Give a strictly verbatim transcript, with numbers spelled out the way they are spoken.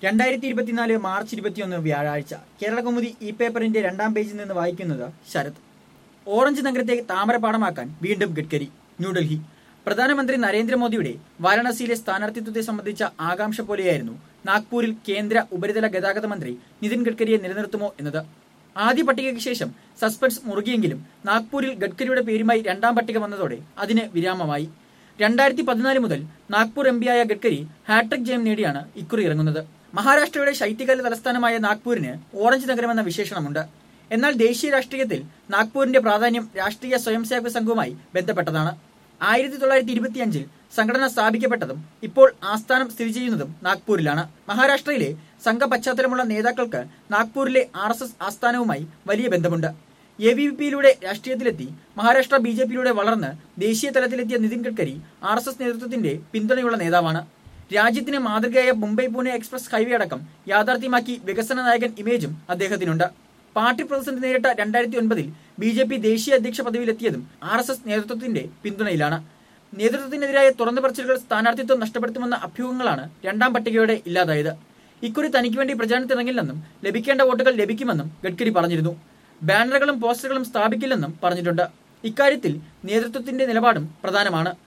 രണ്ടായിരത്തി ഇരുപത്തിനാല് മാർച്ച് ഇരുപത്തിയൊന്ന് വ്യാഴാഴ്ച കേരളകൗമുദി ഈ പേപ്പറിന്റെ രണ്ടാം പേജിൽ നിന്ന് വായിക്കുന്നത് ശരത്. ഓറഞ്ച് നഗരത്തെ താമരപ്പാടമാക്കാൻ വീണ്ടും ഗഡ്കരി. ന്യൂഡൽഹി. പ്രധാനമന്ത്രി നരേന്ദ്രമോദിയുടെ വാരണാസിയിലെ സ്ഥാനാർത്ഥിത്വത്തെ സംബന്ധിച്ച ആകാംക്ഷ പോലെയായിരുന്നു നാഗ്പൂരിൽ കേന്ദ്ര ഉപരിതല ഗതാഗത മന്ത്രി നിതിൻ ഗഡ്കരിയെ നിലനിർത്തുമോ എന്നത്. ആദ്യ പട്ടികയ്ക്ക് ശേഷം സസ്പെൻസ് മുറുകിയെങ്കിലും നാഗ്പൂരിൽ ഗഡ്കരിയുടെ പേരുമായി രണ്ടാം പട്ടിക വന്നതോടെ അതിന് വിരാമമായി. രണ്ടായിരത്തി പതിനാല് മുതൽ നാഗ്പൂർ എം പിയായ ഗഡ്കരി ഹാട്രിക് ജയം നേടിയാണ് ഇക്കുറി ഇറങ്ങുന്നത്. മഹാരാഷ്ട്രയുടെ ശൈത്യകാല തലസ്ഥാനമായ നാഗ്പൂരിന് ഓറഞ്ച് നഗരമെന്ന വിശേഷണമുണ്ട്. എന്നാൽ ദേശീയ രാഷ്ട്രീയത്തിൽ നാഗ്പൂരിന്റെ പ്രാധാന്യം രാഷ്ട്രീയ സ്വയംസേവക സംഘവുമായി ബന്ധപ്പെട്ടതാണ്. ആയിരത്തി തൊള്ളായിരത്തി ഇരുപത്തിയഞ്ചിൽ സംഘടന സ്ഥാപിക്കപ്പെട്ടതും ഇപ്പോൾ ആസ്ഥാനം സ്ഥിതി ചെയ്യുന്നതും നാഗ്പൂരിലാണ്. മഹാരാഷ്ട്രയിലെ സംഘ പശ്ചാത്തലമുള്ള നേതാക്കൾക്ക് നാഗ്പൂരിലെ ആർ എസ് എസ് ആസ്ഥാനവുമായി വലിയ ബന്ധമുണ്ട്. എ ബി വി പിയിലൂടെ രാഷ്ട്രീയത്തിലെത്തി മഹാരാഷ്ട്ര ബി ജെ പിയിലൂടെ വളർന്ന് ദേശീയ തലത്തിലെത്തിയ Nitin Gadkari R S S നേതൃത്വത്തിന്റെ പിന്തുണയുള്ള നേതാവാണ്. രാജ്യത്തിന് മാതൃകയായ മുംബൈ പൂനെ എക്സ്പ്രസ് ഹൈവേ അടക്കം യാഥാർത്ഥ്യമാക്കി വികസന നായകൻ ഇമേജും അദ്ദേഹത്തിനുണ്ട്. പാർട്ടി പ്രതിസന്ധി നേരിട്ട രണ്ടായിരത്തി ഒൻപതിൽ ബി ജെ പി ദേശീയ അധ്യക്ഷ പദവിയിലെത്തിയതും ആർ എസ് എസ് നേതൃത്വത്തിന്റെ പിന്തുണയിലാണ്. നേതൃത്വത്തിനെതിരായ തുറന്നു പറച്ചിലുകൾ സ്ഥാനാർത്ഥിത്വം നഷ്ടപ്പെടുത്തുമെന്ന അഭ്യൂഹങ്ങളാണ് രണ്ടാം പട്ടികയോടെ ഇല്ലാതായത്. ഇക്കുറി തനിക്ക് വേണ്ടി പ്രചാരണത്തിനിറങ്ങില്ലെന്നും ലഭിക്കേണ്ട വോട്ടുകൾ ലഭിക്കുമെന്നും ഗഡ്കരി പറഞ്ഞിരുന്നു. ബാനറുകളും പോസ്റ്ററുകളും സ്ഥാപിക്കില്ലെന്നും പറഞ്ഞിട്ടുണ്ട്. ഇക്കാര്യത്തിൽ നേതൃത്വത്തിന്റെ നിലപാടും പ്രധാനമാണ്.